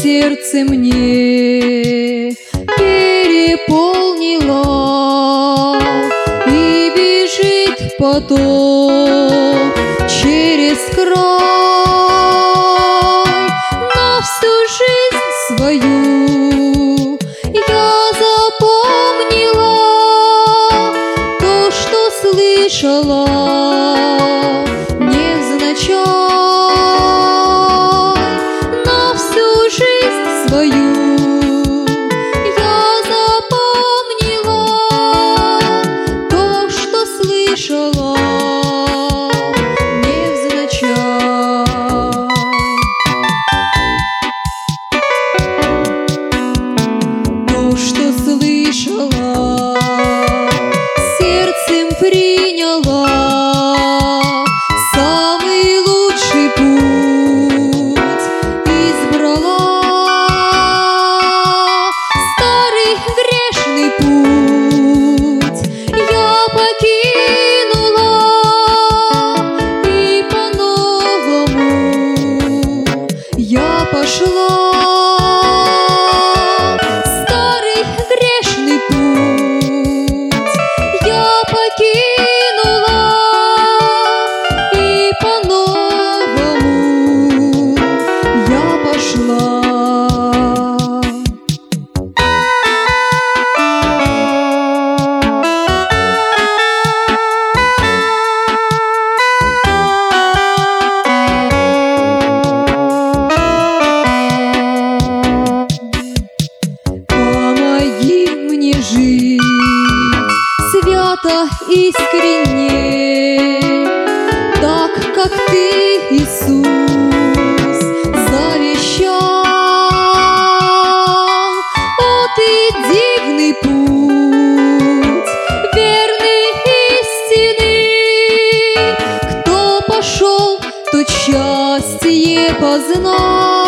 сердце мне переполнило, и бежит поток через край. На всю жизнь свою я запомнила то, что слышала невзначай. На всю жизнь свою я запомнила то, что слышала невзначай. То, что слышала, сердцем приняла. Самый лучший путь избрала. Старый грешный путь я покинула, и по-новому я пошла. Старый грешный путь я покинула, и по-новому я пошла. Помоги мне жить свято, искренне, так, как Ты, Иисус, завещал. О, Ты дивный путь, верный истины, кто пошел, тот счастье познал.